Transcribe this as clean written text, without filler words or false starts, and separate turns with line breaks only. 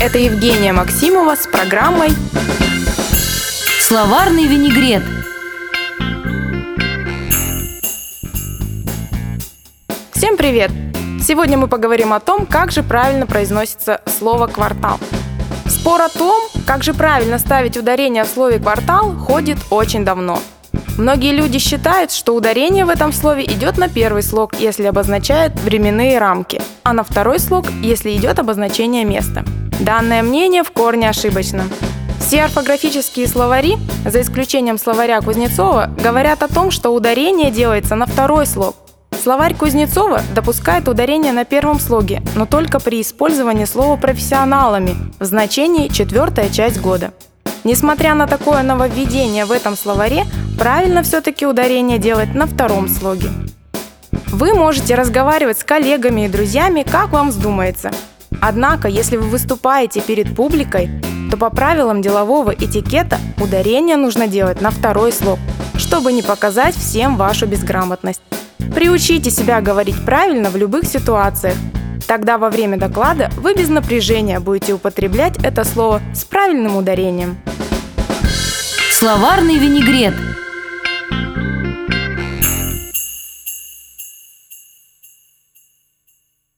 Это Евгения Максимова с программой
Словарный винегрет.
Всем привет! Сегодня мы поговорим о том, как же правильно произносится слово «квартал». Спор о том, как же правильно ставить ударение в слове «квартал», ходит очень давно. Многие люди считают, что ударение в этом слове идет на первый слог, если обозначает временные рамки, а на второй слог, если идет обозначение места. Данное мнение в корне ошибочно. Все орфографические словари, за исключением словаря Кузнецова, говорят о том, что ударение делается на второй слог. Словарь Кузнецова допускает ударение на первом слоге, но только при использовании слова профессионалами в значении «четвертая часть года». Несмотря на такое нововведение в этом словаре, правильно все-таки ударение делать на втором слоге. Вы можете разговаривать с коллегами и друзьями, как вам вздумается. Однако, если вы выступаете перед публикой, то по правилам делового этикета ударение нужно делать на второй слог, чтобы не показать всем вашу безграмотность. Приучите себя говорить правильно в любых ситуациях. Тогда во время доклада вы без напряжения будете употреблять это слово с правильным ударением.
Словарный винегрет.